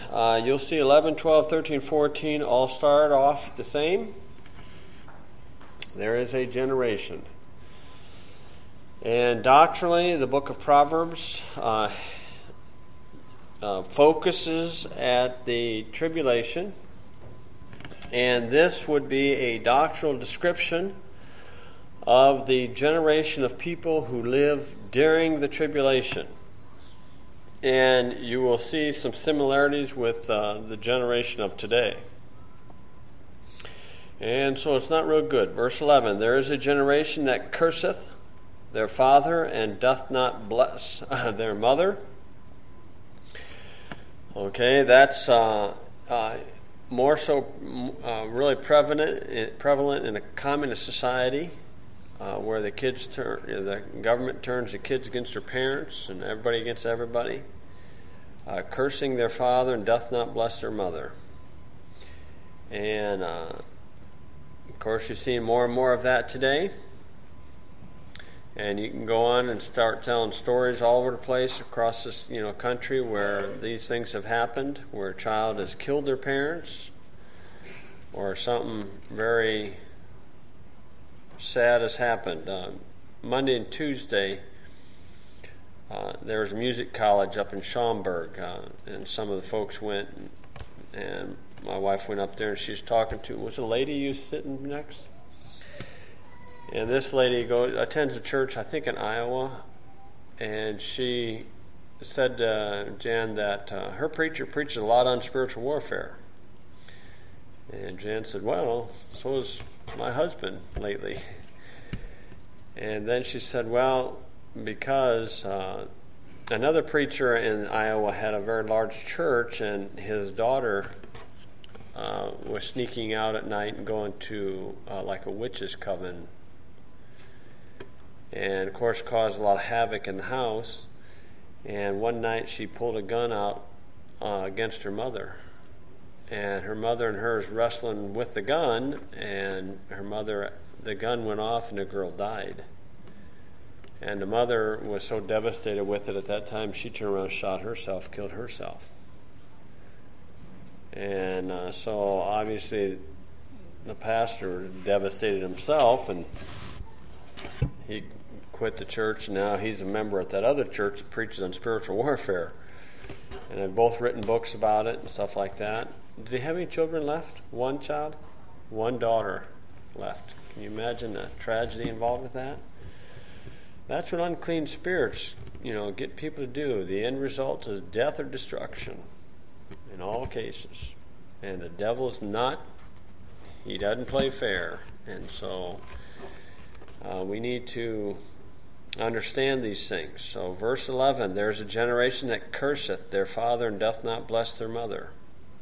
you'll see 11, 12, 13, 14 all start off the same. There is a generation. And doctrinally, the book of Proverbs focuses at the tribulation. And this would be a doctrinal description of the generation of people who live during the tribulation. And you will see some similarities with the generation of today. And so it's not real good. Verse 11, there is a generation that curseth their father and doth not bless their mother. Okay, that's more so really prevalent in a communist society where the kids the government turns the kids against their parents and everybody against everybody, cursing their father and doth not bless their mother. And of course, you're seeing more and more of that today. And you can go on and start telling stories all over the place across this country where these things have happened, where a child has killed their parents, or something very sad has happened. Monday and Tuesday, there was a music college up in Schaumburg, and some of the folks went, and my wife went up there, and she was talking to, was a lady you sitting next? And this lady attends a church, I think in Iowa, and she said to Jan that her preacher preaches a lot on spiritual warfare. And Jan said, well, so is my husband lately. And then she said, well, because another preacher in Iowa had a very large church, and his daughter was sneaking out at night and going to like a witch's coven. And, of course, caused a lot of havoc in the house. And one night she pulled a gun out against her mother. And her mother and her was wrestling with the gun, and the gun went off and the girl died. And the mother was so devastated with it at that time, she turned around and shot herself, killed herself. And so obviously the pastor devastated himself, and he quit the church, and now he's a member at that other church that preaches on spiritual warfare. And they've both written books about it and stuff like that. Did they have any children left? One child? One daughter left. Can you imagine the tragedy involved with that? That's what unclean spirits, get people to do. The end result is death or destruction in all cases. And the devil's he doesn't play fair. And so we need to understand these things. So verse 11, there's a generation that curseth their father and doth not bless their mother.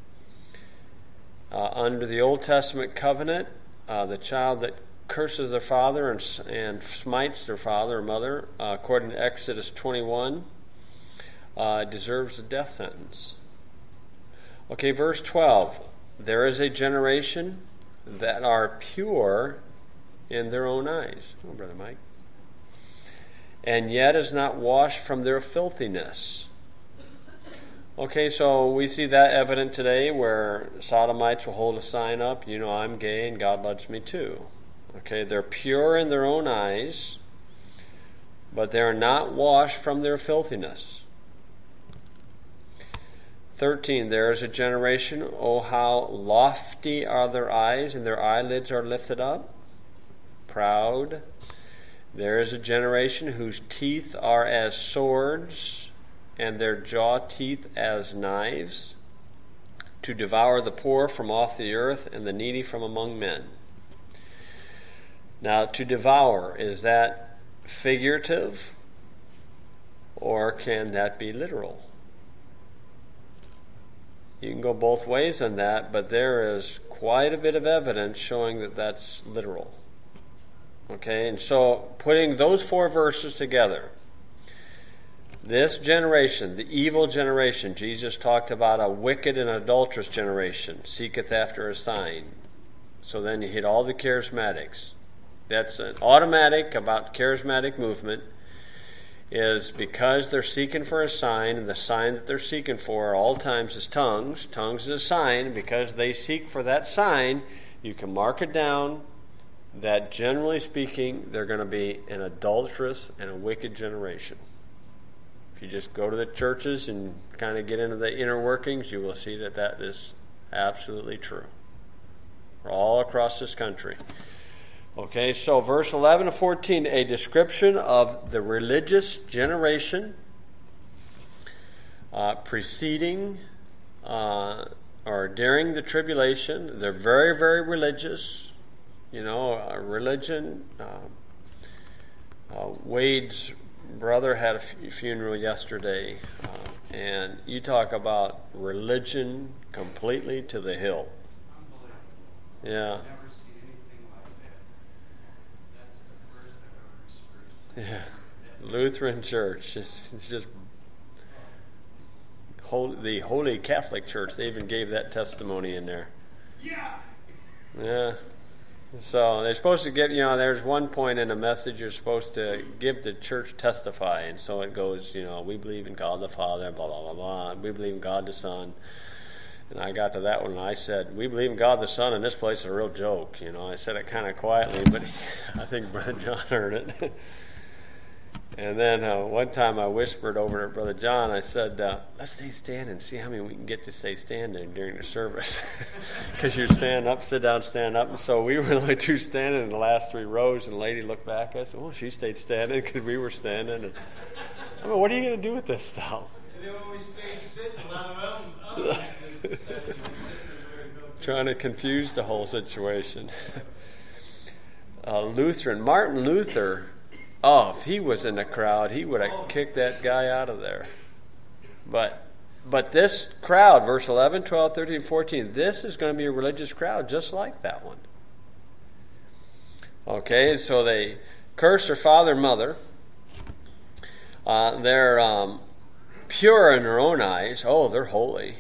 Under the Old Testament covenant, the child that curses their father and smites their father or mother, according to Exodus 21, deserves a death sentence. Okay, verse 12, there is a generation that are pure in their own eyes. Oh, Brother Mike. And yet is not washed from their filthiness. Okay, so we see that evident today where sodomites will hold a sign up, I'm gay and God loves me too. Okay, they're pure in their own eyes, but they're not washed from their filthiness. 13, there is a generation, oh how lofty are their eyes, and their eyelids are lifted up. Proud. There is a generation whose teeth are as swords, and their jaw teeth as knives, to devour the poor from off the earth and the needy from among men. Now, to devour, is that figurative, or can that be literal? You can go both ways on that, but there is quite a bit of evidence showing that that's literal. Okay, and so putting those four verses together, this generation, the evil generation, Jesus talked about a wicked and adulterous generation, seeketh after a sign. So then you hit all the charismatics. That's an automatic about charismatic movement. is because they're seeking for a sign, and the sign that they're seeking for at all times is tongues. Tongues is a sign. Because they seek for that sign, you can mark it down that generally speaking, they're going to be an adulterous and a wicked generation. If you just go to the churches and kind of get into the inner workings, you will see that that is absolutely true. We're all across this country. Okay, so verse 11 to 14, a description of the religious generation preceding or during the tribulation. They're very, very religious. You know, religion. Wade's brother had a funeral yesterday, and you talk about religion completely to the hill. Yeah. Yeah, Lutheran Church. It's just the Holy Catholic Church. They even gave that testimony in there. Yeah. So they're supposed to give, there's one point in a message you're supposed to give the church testify. And so it goes, we believe in God the Father, blah, blah, blah, blah. We believe in God the Son. And I got to that one and I said, we believe in God the Son, and this place is a real joke. I said it kind of quietly, but I think Brother John heard it. And then one time I whispered over to Brother John, I said, let's stay standing and see how many we can get to stay standing during the service. Because you stand up, sit down, stand up. And so we were the only two standing in the last three rows, and the lady looked back at us, she stayed standing because we were standing. And I mean, what are you going to do with this stuff? And then when we stay sitting, a lot of others trying to confuse the whole situation. Lutheran, Martin Luther. Oh, if he was in the crowd, he would have kicked that guy out of there. But this crowd, verse 11, 12, 13, 14, this is going to be a religious crowd just like that one. Okay, so they curse their father and mother. They're pure in their own eyes. Oh, they're holy,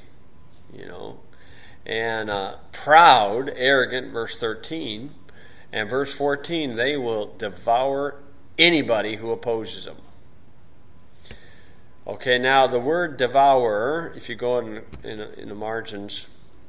And proud, arrogant, verse 13. And verse 14, they will devour anybody who opposes them. Okay, now the word devourer, if you go in the margins,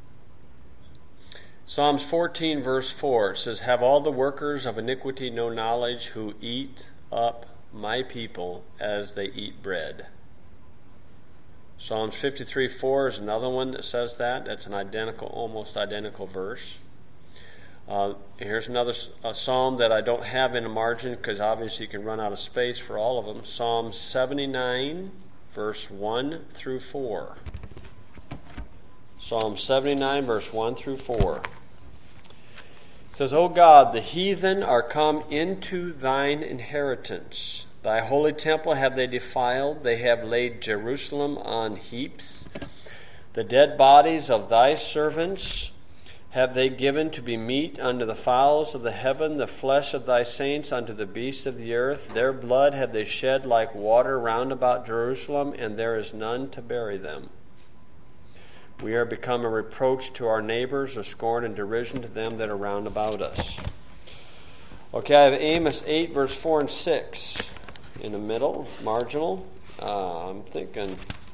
Psalms 14 verse 4, it says, have all the workers of iniquity no knowledge, who eat up my people as they eat bread. Psalms 53:4 is another one that says that. That's an almost identical verse. Here's another psalm that I don't have in the margin because obviously you can run out of space for all of them. Psalm 79, verse 1 through 4. Psalm 79, verse 1 through 4. It says, O God, the heathen are come into thine inheritance. Thy holy temple have they defiled. They have laid Jerusalem on heaps. The dead bodies of thy servants have they given to be meat unto the fowls of the heaven, the flesh of thy saints unto the beasts of the earth. Their blood have they shed like water round about Jerusalem, and there is none to bury them. We are become a reproach to our neighbors, a scorn and derision to them that are round about us. Okay, I have Amos 8, verse 4 and 6 in the middle, marginal. I'm thinking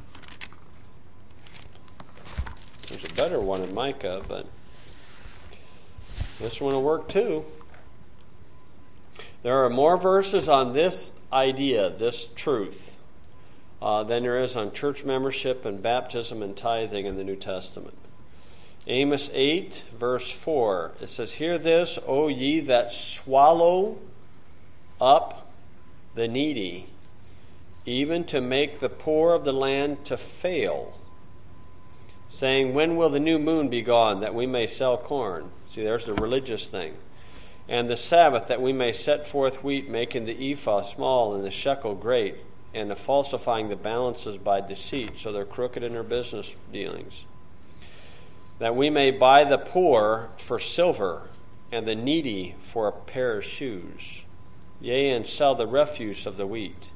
there's a better one in Micah, but this one will work too. There are more verses on this idea, this truth, than there is on church membership and baptism and tithing in the New Testament. Amos 8, verse 4, it says, hear this, O ye that swallow up the needy, even to make the poor of the land to fail, saying, when will the new moon be gone, that we may sell corn? See, there's the religious thing. And the Sabbath, that we may set forth wheat, making the ephah small and the shekel great, and the falsifying the balances by deceit, so they're crooked in their business dealings. That we may buy the poor for silver, and the needy for a pair of shoes, yea, and sell the refuse of the wheat.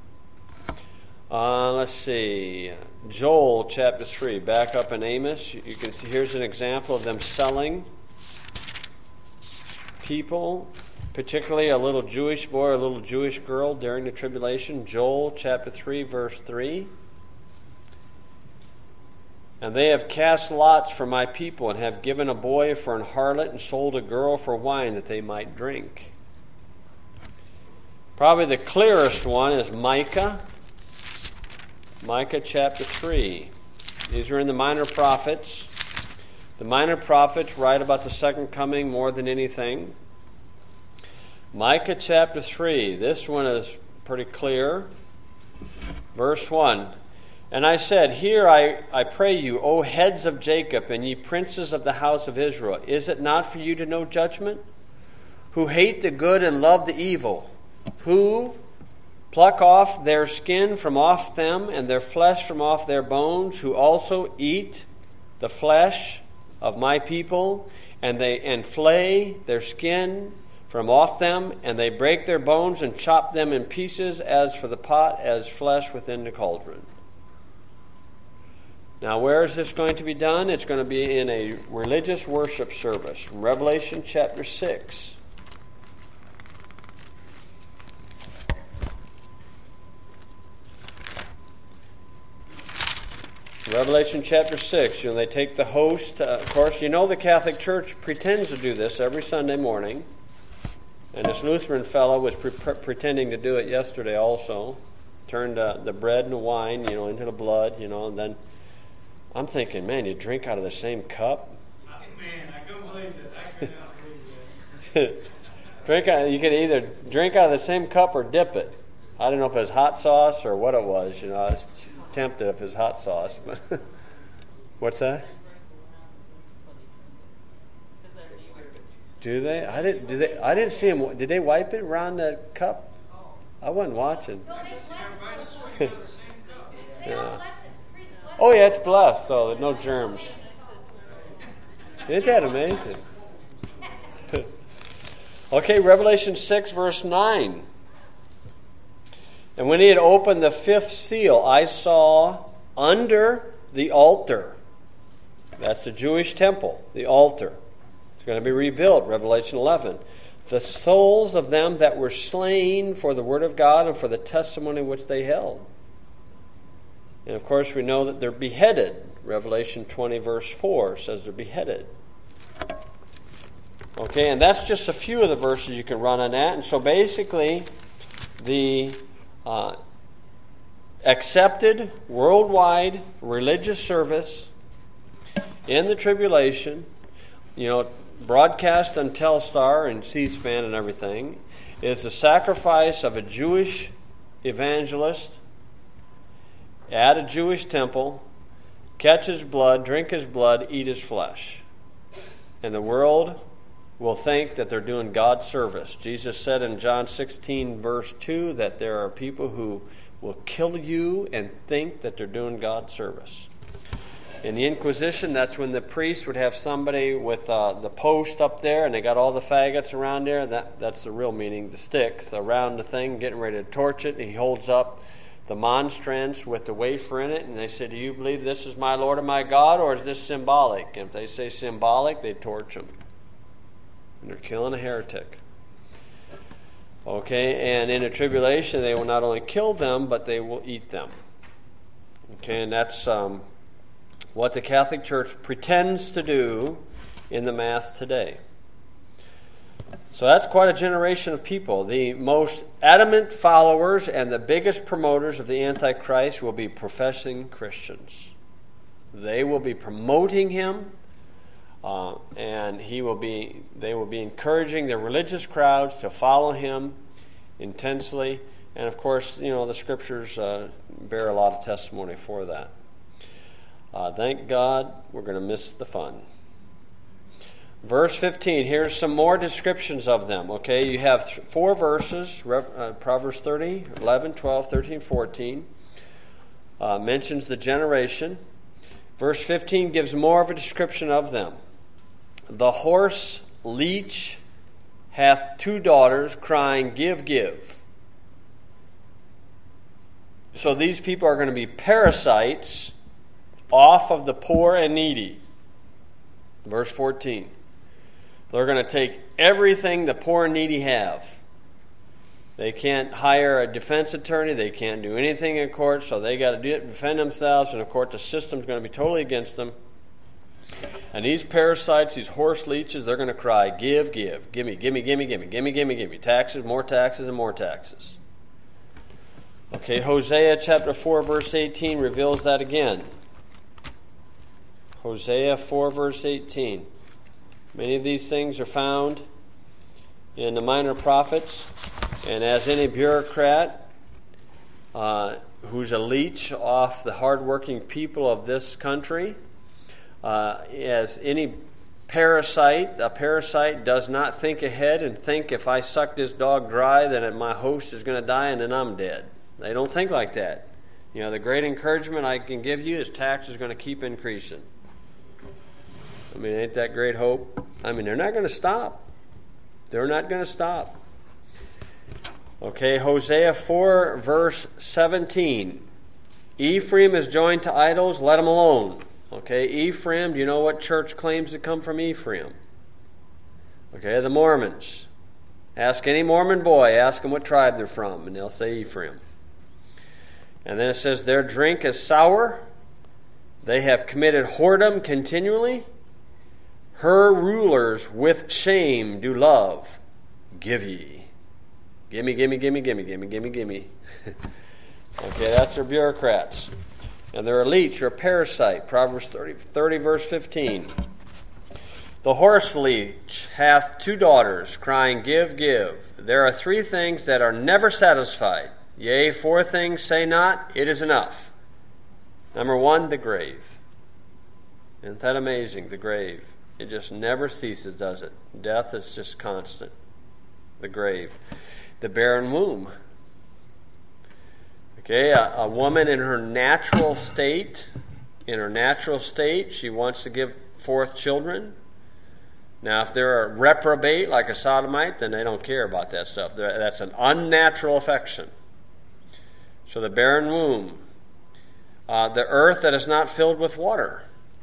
Let's see. Joel chapter 3, back up in Amos. You can see here's an example of them selling people particularly a little Jewish boy or a little Jewish girl during the tribulation. Joel chapter 3, verse 3. And they have cast lots for my people, and have given a boy for an harlot, and sold a girl for wine that they might drink. Probably the clearest one is Micah. Micah chapter 3. These are in the Minor Prophets. The Minor Prophets write about the second coming more than anything. Micah chapter 3. This one is pretty clear. Verse 1. And I said, Hear, I pray you, O heads of Jacob, and ye princes of the house of Israel. Is it not for you to know judgment? Who hate the good and love the evil, who pluck off their skin from off them, and their flesh from off their bones, who also eat the flesh of my people, and flay their skin from off them, and they break their bones and chop them in pieces, as for the pot, as flesh within the cauldron. Now, where is this going to be done? It's going to be in a religious worship service. From Revelation chapter 6. Revelation chapter 6. They take the host. Of course, the Catholic Church pretends to do this every Sunday morning. And this Lutheran fellow was pretending to do it yesterday also. Turned the bread and the wine, into the blood, and then I'm thinking, man, you drink out of the same cup? Man, I couldn't believe that. I could not believe that. You can either drink out of the same cup or dip it. I don't know if it was hot sauce or what it was. I was tempted if it was hot sauce. But what's that? Do they? I didn't see them. Did they wipe it around the cup? I wasn't watching. Yeah. Oh yeah, it's blessed, so there's no germs. Isn't that amazing? Okay, Revelation 6, verse 9. And when he had opened the fifth seal, I saw under the altar, that's the Jewish temple, the altar. It's going to be rebuilt, Revelation 11. The souls of them that were slain for the word of God and for the testimony which they held. And of course we know that they're beheaded. Revelation 20 verse 4 says they're beheaded. Okay, and that's just a few of the verses you can run on that. And so basically the accepted worldwide religious service in the tribulation, broadcast on Telstar and C-SPAN and everything, is the sacrifice of a Jewish evangelist at a Jewish temple, catch his blood, drink his blood, eat his flesh. And the world will think that they're doing God's service. Jesus said in John 16, verse 2, that there are people who will kill you and think that they're doing God's service. In the Inquisition, that's when the priest would have somebody with the post up there, and they got all the faggots around there. That's the real meaning, the sticks around the thing, getting ready to torch it. And he holds up the monstrance with the wafer in it, and they say, do you believe this is my Lord and my God, or is this symbolic? And if they say symbolic, they torch them. And they're killing a heretic. Okay, and in the tribulation, they will not only kill them, but they will eat them. Okay, and that's what the Catholic Church pretends to do in the Mass today. So that's quite a generation of people. The most adamant followers and the biggest promoters of the Antichrist will be professing Christians. They will be promoting him, and they will be encouraging their religious crowds to follow him intensely. And of course, the scriptures bear a lot of testimony for that. Thank God we're going to miss the fun. Verse 15, here's some more descriptions of them. Okay, you have 4 verses, Proverbs 30, 11, 12, 13, 14. Mentions the generation. Verse 15 gives more of a description of them. The horse leech hath 2 daughters, crying, Give, give. So these people are going to be parasites off of the poor and needy. Verse 14. They're going to take everything the poor and needy have. They can't hire a defense attorney. They can't do anything in court, so they got to defend themselves, and of course the system's going to be totally against them. And these parasites, these horse leeches, they're going to cry, give, give, gimme, gimme, gimme, gimme, gimme, gimme, gimme, taxes, and more taxes. Okay, Hosea chapter 4, verse 18 reveals that again. Hosea 4, verse 18. Many of these things are found in the minor prophets. And as any bureaucrat who's a leech off the hardworking people of this country, as any parasite, a parasite does not think ahead and think, if I suck this dog dry, then my host is going to die and then I'm dead. They don't think like that. You know, the great encouragement I can give you is tax is going to keep increasing. I mean, ain't that great hope? I mean, they're not going to stop. They're not going to stop. Okay, Hosea 4, verse 17. Ephraim is joined to idols, let him alone. Okay, Ephraim, do you know what church claims to come from Ephraim? Okay, the Mormons. Ask any Mormon boy, ask them what tribe they're from, and they'll say Ephraim. And then it says, their drink is sour. They have committed whoredom continually. Her rulers with shame do love. Give ye. Gimme, gimme, gimme, gimme, gimme, gimme, gimme. Okay, that's their bureaucrats. And they're a leech or a parasite. Proverbs 30 verse 15. The horse leech hath 2 daughters, crying, give, give. There are 3 things that are never satisfied. Yea, 4 things say not, it is enough. Number 1, the grave. Isn't that amazing, the grave? It just never ceases, does it? Death is just constant. The grave. The barren womb. Okay, a woman in her natural state, she wants to give forth children. Now, if they're a reprobate, like a sodomite, then they don't care about that stuff. That's an unnatural affection. So the barren womb. The earth that is not filled with water.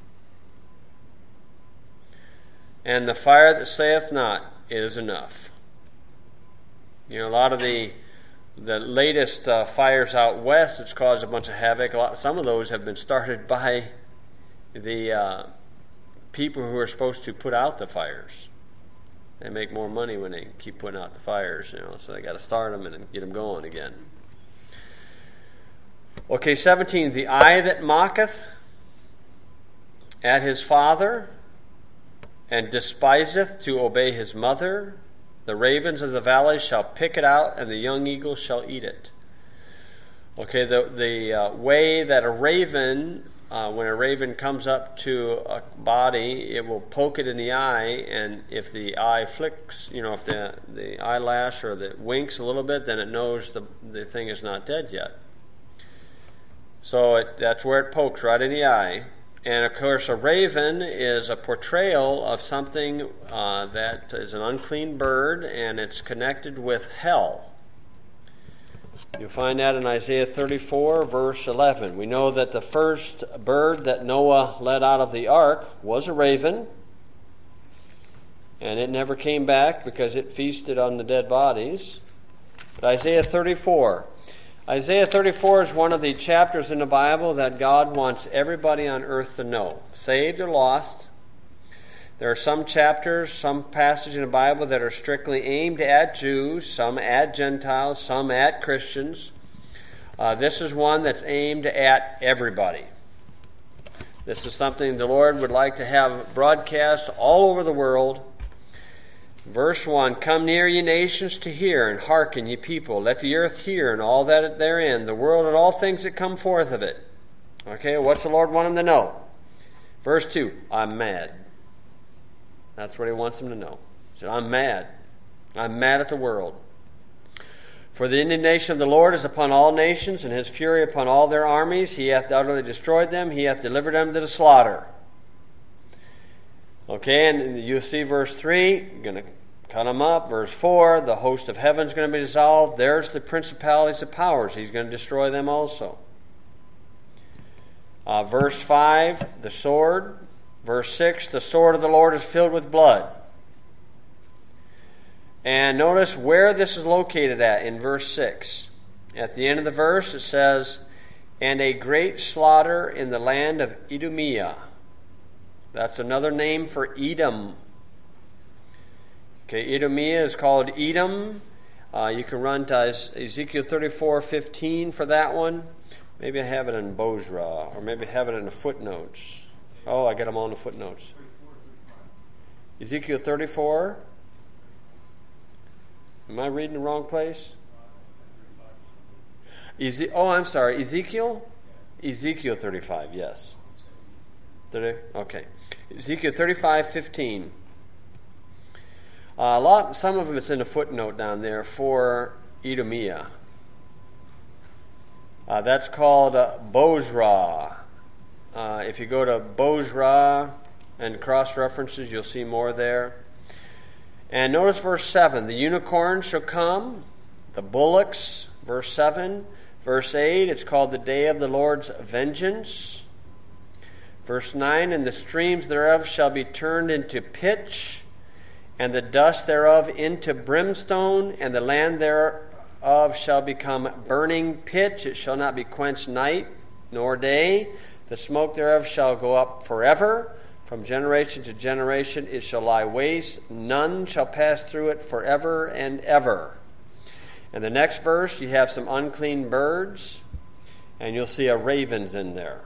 And the fire that saith not, it is enough. You know, a lot of the latest fires out west that's caused a bunch of havoc, some of those have been started by the people who are supposed to put out the fires. They make more money when they keep putting out the fires, you know, so they got to start them and get them going again. Okay, 17, the eye that mocketh at his father and despiseth to obey his mother, the ravens of the valleys shall pick it out, and the young eagles shall eat it. Okay, the way that a raven, when a raven comes up to a body, it will poke it in the eye, and if the eye flicks, you know, if the eyelash or the winks a little bit, then it knows the thing is not dead yet. So that's where it pokes, right in the eye. And of course, a raven is a portrayal of something that is an unclean bird, and it's connected with hell. You'll find that in Isaiah 34, verse 11. We know that the first bird that Noah led out of the ark was a raven, and it never came back because it feasted on the dead bodies. But Isaiah 34 is one of the chapters in the Bible that God wants everybody on earth to know, saved or lost. There are some chapters, some passages in the Bible that are strictly aimed at Jews, some at Gentiles, some at Christians. This is one that's aimed at everybody. This is something the Lord would like to have broadcast all over the world. Verse 1, come near, ye nations, to hear, and hearken, ye people. Let the earth hear, and all that therein, the world and all things that come forth of it. Okay, what's the Lord want them to know? Verse 2, I'm mad. That's what he wants them to know. He said, I'm mad. I'm mad at the world. For the indignation of the Lord is upon all nations, and his fury upon all their armies. He hath utterly destroyed them. He hath delivered them to the slaughter. Okay, and you'll see verse 3, you're going to cut them up. Verse 4, the host of heaven is going to be dissolved. There's the principalities of powers. He's going to destroy them also. Verse 5, the sword. Verse 6, the sword of the Lord is filled with blood. And notice where this is located at in verse 6. At the end of the verse it says, and a great slaughter in the land of Idumea. That's another name for Edom. Okay, Idumea is called Edom. You can run to Ezekiel 34:15 for that one. Maybe I have it in Bozrah, or maybe I have it in the footnotes. Oh, I got them all in the footnotes. Ezekiel 34. Am I reading the wrong place? I'm sorry. Ezekiel? Ezekiel 35, yes. Okay. Ezekiel 35:15. Some of them it's in a footnote down there for Idumea. That's called Bozrah. If you go to Bozrah and cross references, you'll see more there. And notice verse 7. The unicorn shall come, the bullocks, verse 7. Verse 8, it's called the day of the Lord's vengeance. Verse 9, and the streams thereof shall be turned into pitch, and the dust thereof into brimstone, and the land thereof shall become burning pitch. It shall not be quenched night nor day. The smoke thereof shall go up forever. From generation to generation it shall lie waste. None shall pass through it forever and ever. In the next verse, you have some unclean birds, and you'll see a ravens in there.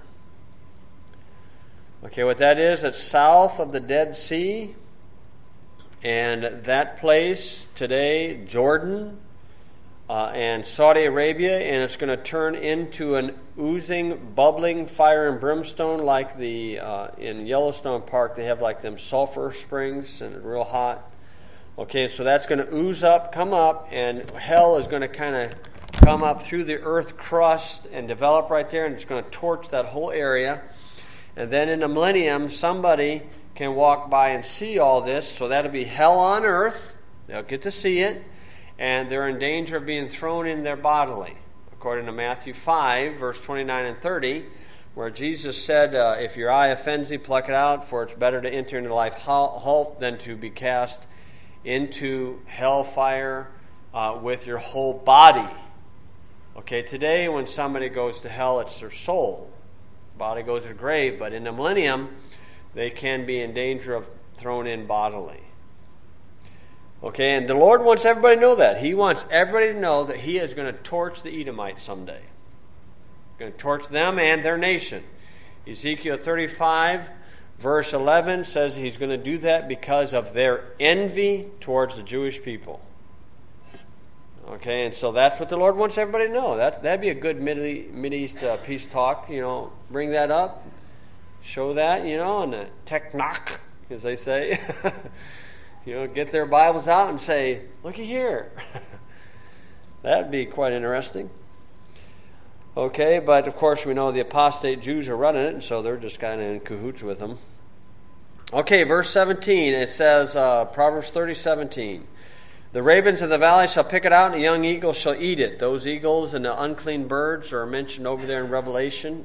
Okay, what that is, it's south of the Dead Sea, and that place today, Jordan and Saudi Arabia, and it's going to turn into an oozing, bubbling fire and brimstone like in Yellowstone Park, they have like them sulfur springs, and it's real hot. Okay, so that's going to ooze up, come up, and hell is going to kind of come up through the earth crust and develop right there, and it's going to torch that whole area. And then in the millennium, somebody can walk by and see all this, so that'll be hell on earth. They'll get to see it, and they're in danger of being thrown in there bodily. According to Matthew 5, verse 29 and 30, where Jesus said, if your eye offends thee, pluck it out, for it's better to enter into life halt than to be cast into hellfire with your whole body. Okay, today when somebody goes to hell, it's their soul. Body goes to the grave, but in the millennium, they can be in danger of thrown in bodily. Okay, and the Lord wants everybody to know that. He wants everybody to know that He is going to torch the Edomites someday. He's going to torch them and their nation. Ezekiel 35 Verse 11 says He's going to do that because of their envy towards the Jewish people. Okay, and so that's what the Lord wants everybody to know. That'd be a good Mideast peace talk, bring that up, show that, and the technok, as they say. Get their Bibles out and say, looky here. That'd be quite interesting. Okay, but of course we know the apostate Jews are running it, and so they're just kind of in cahoots with them. Okay, verse 17, it says, Proverbs 30:17, the ravens of the valley shall pick it out, and the young eagles shall eat it. Those eagles and the unclean birds are mentioned over there in Revelation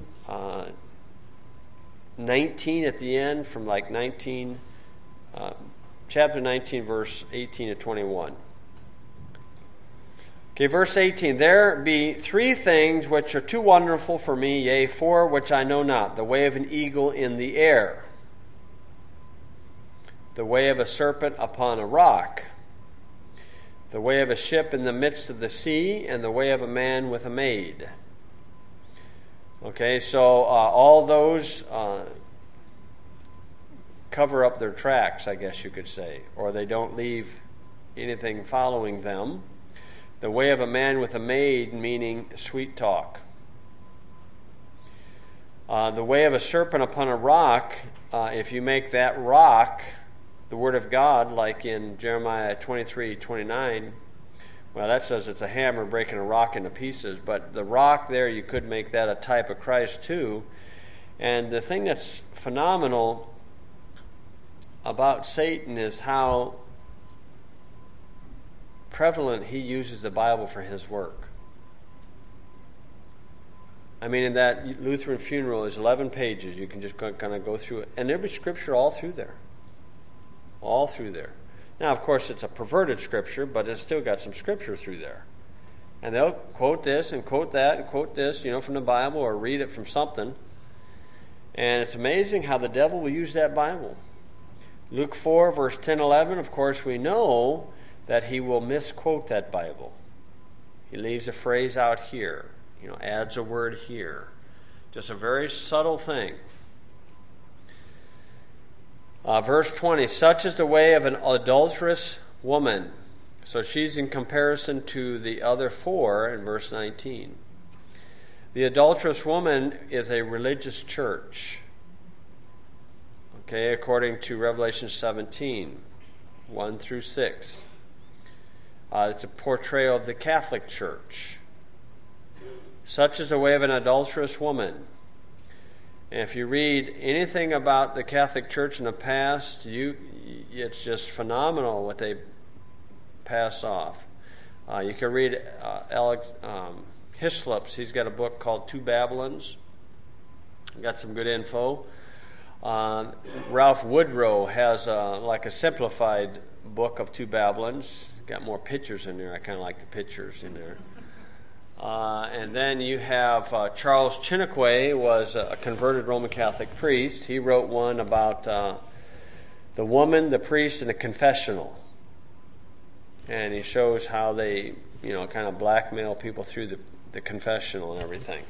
19 at the end, from like chapter 19, verse 18 to 21. Okay, verse 18, there be three things which are too wonderful for me, yea, four which I know not, the way of an eagle in the air, the way of a serpent upon a rock, the way of a ship in the midst of the sea, and the way of a man with a maid. Okay, so all those cover up their tracks, I guess you could say, or they don't leave anything following them. The way of a man with a maid, meaning sweet talk. The way of a serpent upon a rock, if you make that rock the word of God, like in Jeremiah 23:29, well, that says it's a hammer breaking a rock into pieces, but the rock there, you could make that a type of Christ too. And the thing that's phenomenal about Satan is how prevalent he uses the Bible for his work. I mean, in that Lutheran funeral is 11 pages. You can just kind of go through it. And there'll be scripture all through there. All through there. Now, of course, it's a perverted scripture, but it's still got some scripture through there. And they'll quote this and quote that and quote this, from the Bible or read it from something. And it's amazing how the devil will use that Bible. Luke 4, verse 10, 11, of course, we know that he will misquote that Bible. He leaves a phrase out here, adds a word here. Just a very subtle thing. Verse 20, such is the way of an adulterous woman. So she's in comparison to the other four in verse 19. The adulterous woman is a religious church. Okay, according to Revelation 17, 1 through 6. It's a portrayal of the Catholic Church. Such is the way of an adulterous woman. And if you read anything about the Catholic Church in the past, it's just phenomenal what they pass off. You can read Alex Hislop's. He's got a book called Two Babylons. Got some good info. Ralph Woodrow has like a simplified book of Two Babylons. Got more pictures in there. I kind of like the pictures in there. And then you have Charles Chiniquy was a converted Roman Catholic priest. He wrote one about the woman, the priest, and the confessional. And he shows how they, kind of blackmail people through the confessional and everything.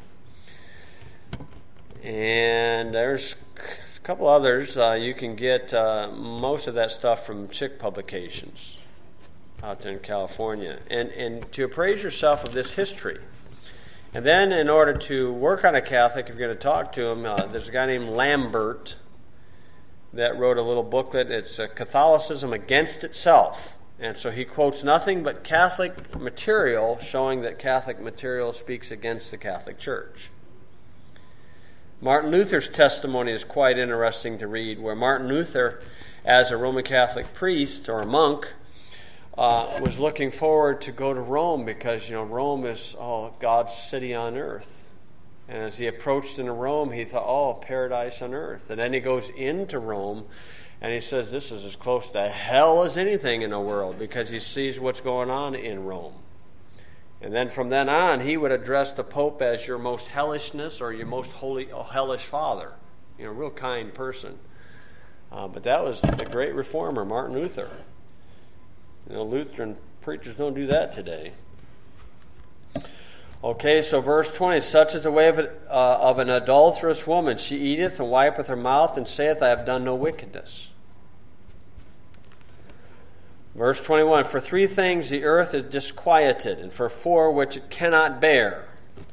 And there's a couple others. You can get most of that stuff from Chick Publications out there in California. And to appraise yourself of this history. And then in order to work on a Catholic, if you're going to talk to him, there's a guy named Lambert that wrote a little booklet. It's Catholicism Against Itself. And so he quotes nothing but Catholic material, showing that Catholic material speaks against the Catholic Church. Martin Luther's testimony is quite interesting to read, where Martin Luther, as a Roman Catholic priest or a monk, was looking forward to go to Rome because, Rome is God's city on earth. And as he approached into Rome, he thought, paradise on earth. And then he goes into Rome, and he says this is as close to hell as anything in the world, because he sees what's going on in Rome. And then from then on, he would address the Pope as your most hellishness or your most holy, hellish father. Real kind person. But that was the great reformer, Martin Luther. Lutheran preachers don't do that today. Okay, so verse 20, such is the way of an adulterous woman. She eateth and wipeth her mouth and saith, I have done no wickedness. Verse 21, for 3 things the earth is disquieted, and for 4 which it cannot bear.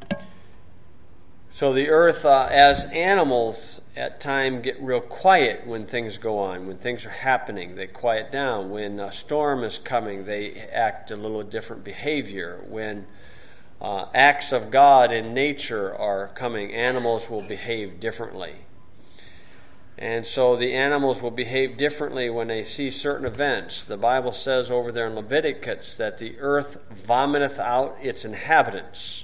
So the earth, as animals, at times get real quiet when things go on. When things are happening, they quiet down. When a storm is coming, they act a little different behavior. When acts of God in nature are coming, animals will behave differently. And so the animals will behave differently when they see certain events. The Bible says over there in Leviticus that the earth vomiteth out its inhabitants.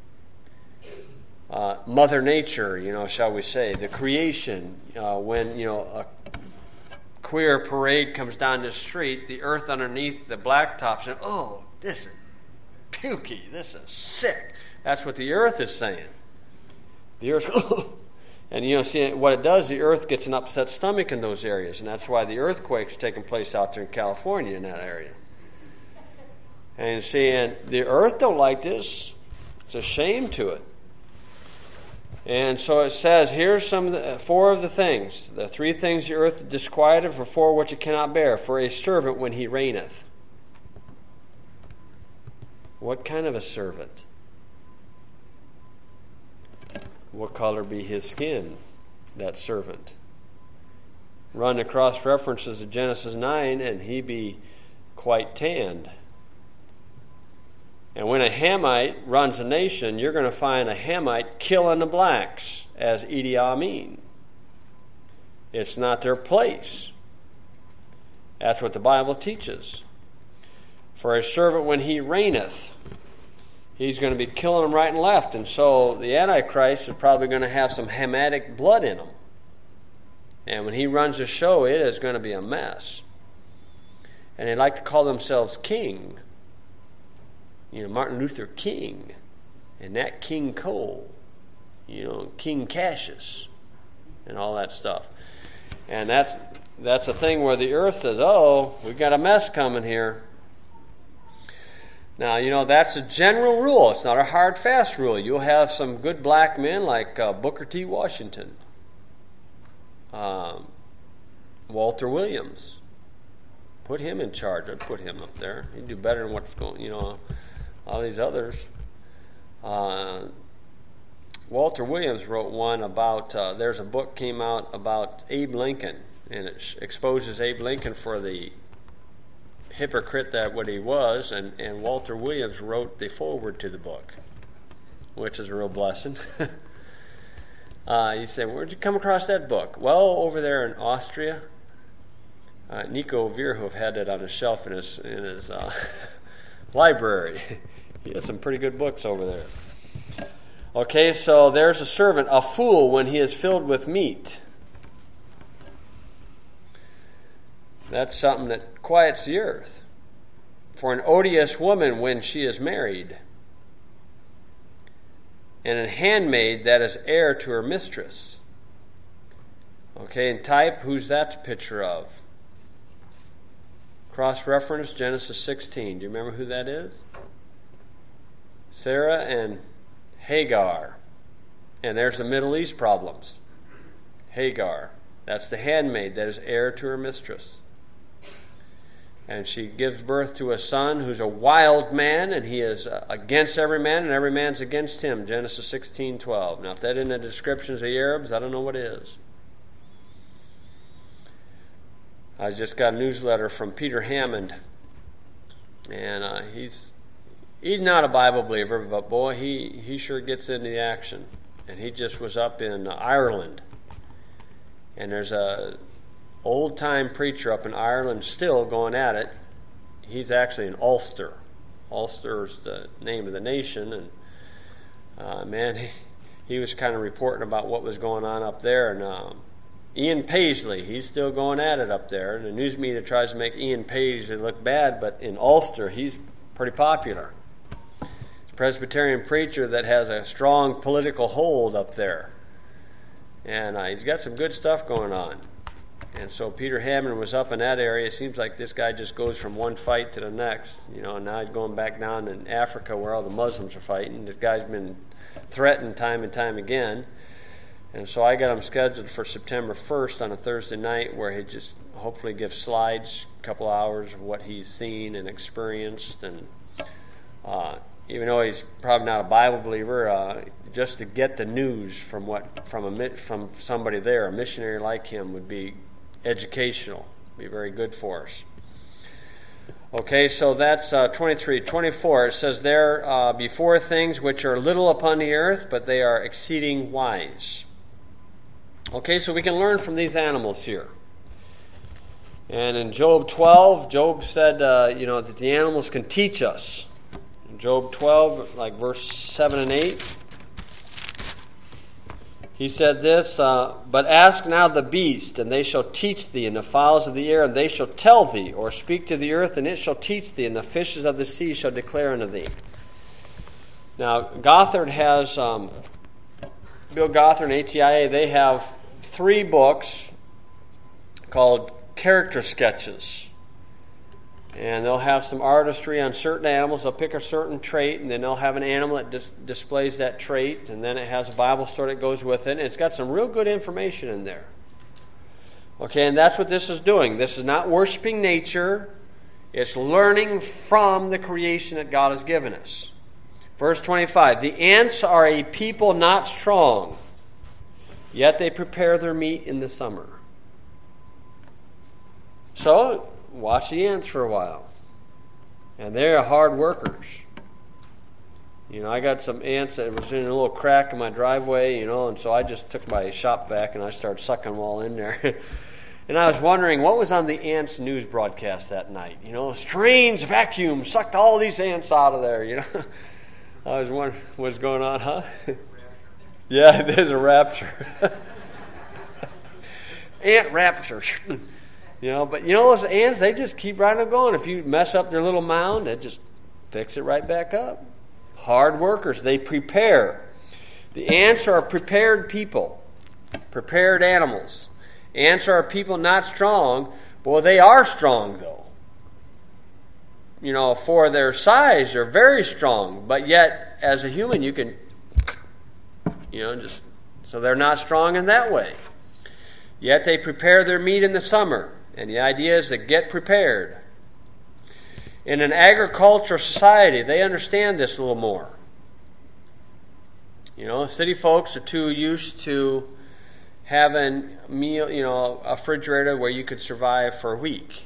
Mother Nature, shall we say, the creation, when, a queer parade comes down the street, the earth underneath the blacktop says, this is pukey, this is sick. That's what the earth is saying. The earth, and see what it does, the earth gets an upset stomach in those areas, and that's why the earthquakes are taking place out there in California in that area. And seeing the earth don't like this, it's a shame to it. And so it says, here's 4 of the things. The 3 things the earth disquieted, for 4 which it cannot bear. For a servant when he reigneth. What kind of a servant? What color be his skin, that servant? Run across references to Genesis 9, and he be quite tanned. And when a Hamite runs a nation, you're going to find a Hamite killing the blacks as Idi Amin. It's not their place. That's what the Bible teaches. For a servant when he reigneth, he's going to be killing them right and left. And so the Antichrist is probably going to have some Hamitic blood in him. And when he runs the show, it is going to be a mess. and they like to call themselves king. Martin Luther King, and Nat King Cole, King Cassius, and all that stuff. And that's a thing where the earth says, oh, we've got a mess coming here. Now, that's a general rule. It's not a hard, fast rule. You'll have some good black men like Booker T. Washington, Walter Williams. Put him in charge. I'd put him up there. He'd do better than what's going, all these others. Walter Williams wrote one about, there's a book came out about Abe Lincoln, and it exposes Abe Lincoln for the hypocrite that what he was, and Walter Williams wrote the foreword to the book, which is a real blessing. You say, where'd you come across that book? Well, over there in Austria. Nico Vierhoff had it on a shelf in his library. He had some pretty good books over there. Okay, so there's a servant, a fool when he is filled with meat. That's something that quiets the earth. For an odious woman when she is married, and a handmaid that is heir to her mistress. Okay, in type, who's that a picture of? Cross-reference Genesis 16. Do you remember who that is? Sarah and Hagar. And there's the Middle East problems. Hagar. That's the handmaid that is heir to her mistress. And she gives birth to a son who's a wild man, and he is against every man, and every man's against him. Genesis 16:12. Now, if that isn't the descriptions of the Arabs, I don't know what is. I just got a newsletter from Peter Hammond, and he's not a Bible believer, but boy, he sure gets into the action. And he just was up in Ireland, and there's a old-time preacher up in Ireland still going at it. He's actually in Ulster. Ulster is the name of the nation, and he was kind of reporting about what was going on up there. And Ian Paisley, he's still going at it up there. And the news media tries to make Ian Paisley look bad, but in Ulster, he's pretty popular. He's a Presbyterian preacher that has a strong political hold up there. And he's got some good stuff going on. And so Peter Hammond was up in that area. It seems like this guy just goes from one fight to the next. And now he's going back down in Africa where all the Muslims are fighting. This guy's been threatened time and time again. And so I got him scheduled for September 1st on a Thursday night where he just hopefully gives slides, a couple hours of what he's seen and experienced. And even though he's probably not a Bible believer, just to get the news from somebody there, a missionary like him, would be educational, be very good for us. Okay, so that's 23. 24, it says there, before things which are little upon the earth, but they are exceeding wise. Okay, so we can learn from these animals here. And in Job 12, Job said, that the animals can teach us. In Job 12, like verse 7 and 8, he said this, but ask now the beast, and they shall teach thee, and the fowls of the air, and they shall tell thee, or speak to the earth, and it shall teach thee, and the fishes of the sea shall declare unto thee. Now, Gothard has, Bill Gothard and ATIA, they have 3 books called Character Sketches. And they'll have some artistry on certain animals. They'll pick a certain trait, and then they'll have an animal that displays that trait, and then it has a Bible story that goes with it. And it's got some real good information in there. Okay, and that's what this is doing. This is not worshiping nature. It's learning from the creation that God has given us. Verse 25, the ants are a people not strong, yet they prepare their meat in the summer. So, watch the ants for a while. And they're hard workers. I got some ants that was in a little crack in my driveway, and so I just took my shop vac and I started sucking them all in there. And I was wondering what was on the ants news broadcast that night. Strange vacuum sucked all these ants out of there, I was wondering what's going on, huh? Yeah, there's a rapture. Ant rapture. But those ants, they just keep right on going. If you mess up their little mound, they just fix it right back up. Hard workers, they prepare. The ants are prepared people, prepared animals. Ants are people not strong. Well, they are strong, though. For their size, they're very strong. But yet, as a human, you can, so they're not strong in that way. Yet they prepare their meat in the summer. And the idea is to get prepared. In an agricultural society, they understand this a little more. City folks are too used to having meal, a refrigerator where you could survive for a week.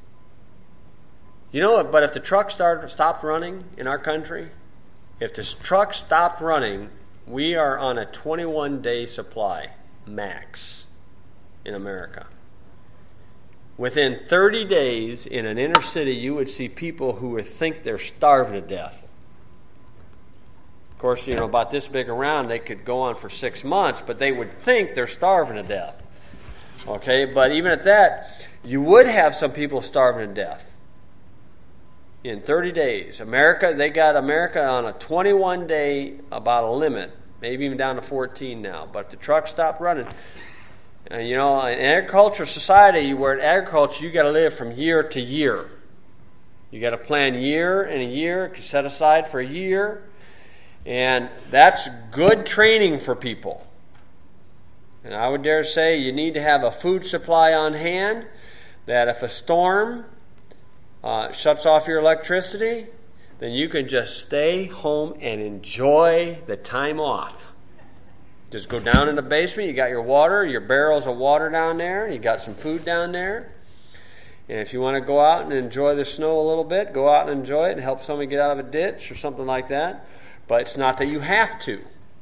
But if the truck stopped running in our country, if this truck stopped running, we are on a 21-day supply, max, in America. Within 30 days in an inner city, you would see people who would think they're starving to death. Of course, about this big around, they could go on for 6 months, but they would think they're starving to death. Okay, but even at that, you would have some people starving to death. In 30 days. They got America on a 21-day, about a limit, maybe even down to 14 now. But if the truck stopped running, in agricultural society, where in agriculture, you got to live from year to year. You got to plan year and a year, set aside for a year. And that's good training for people. And I would dare say you need to have a food supply on hand, that if a storm shuts off your electricity, then you can just stay home and enjoy the time off. Just go down in the basement, you got your water, your barrels of water down there, you got some food down there. And if you want to go out and enjoy the snow a little bit, go out and enjoy it and help somebody get out of a ditch or something like that. But it's not that you have to.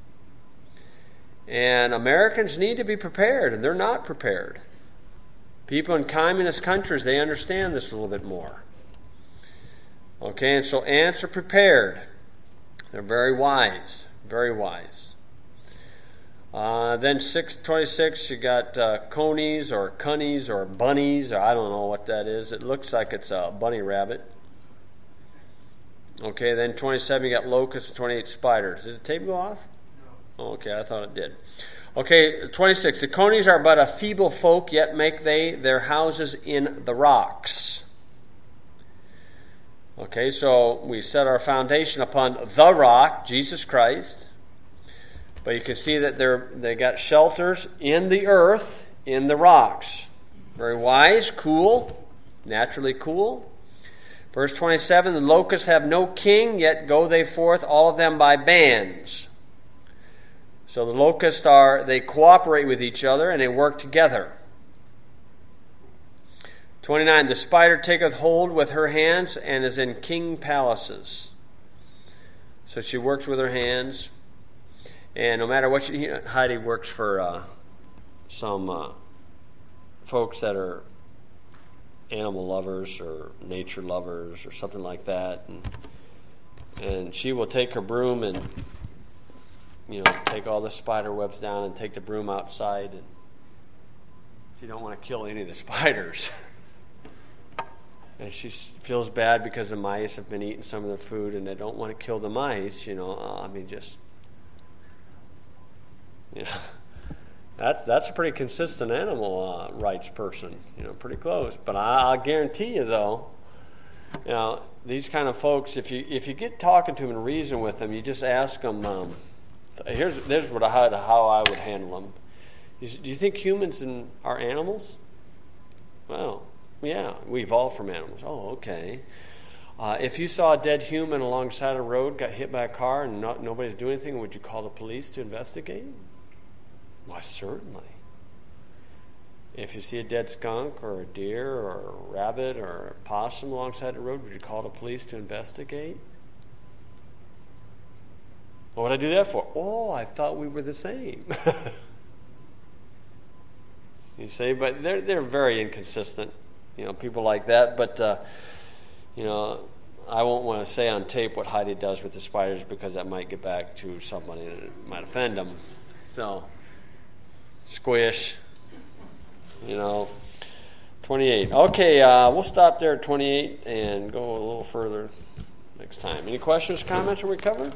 And Americans need to be prepared, and they're not prepared. People in communist countries, they understand this a little bit more. Okay, and so ants are prepared. They're very wise, very wise. Then 626, you got conies or cunnies or bunnies, or I don't know what that is. It looks like it's a bunny rabbit. Okay, then 27, you got locusts, 28 spiders. Did the tape go off? No. Oh, okay, I thought it did. Okay, 26, the conies are but a feeble folk, yet make they their houses in the rocks. Okay, so we set our foundation upon the rock, Jesus Christ. But you can see that they got shelters in the earth, in the rocks. Very wise, cool, naturally cool. Verse 27, the locusts have no king, yet go they forth, all of them by bands. So the locusts they cooperate with each other and they work together. 29, the spider taketh hold with her hands and is in king palaces. So she works with her hands. And no matter what Heidi works for some folks that are animal lovers or nature lovers or something like that. And she will take her broom and, take all the spider webs down and take the broom outside. And she don't want to kill any of the spiders. And she feels bad because the mice have been eating some of the food and they don't want to kill the mice, That's a pretty consistent animal rights person, pretty close. But I'll guarantee you, though, these kind of folks, if you get talking to them and reason with them, you just ask them. Here's how I would handle them. Do you think humans are animals? Well, yeah, we evolved from animals. Oh, okay. If you saw a dead human alongside a road, got hit by a car, and nobody's doing anything, would you call the police to investigate? Why, certainly. If you see a dead skunk or a deer or a rabbit or a possum alongside the road, would you call the police to investigate? What would I do that for? Oh, I thought we were the same. You see, but they're very inconsistent, people like that. But, I won't want to say on tape what Heidi does with the spiders because that might get back to somebody and it might offend them. So... squish, 28. Okay, we'll stop there at 28 and go a little further next time. Any questions, comments, or we covered?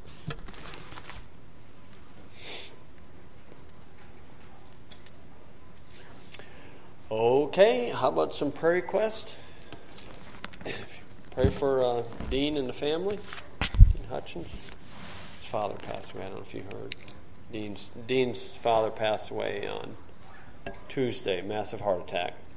Okay, how about some prayer requests? Pray for Dean and the family. Dean Hutchins. His father passed away. I don't know if you heard. Dean's father passed away on Tuesday, massive heart attack.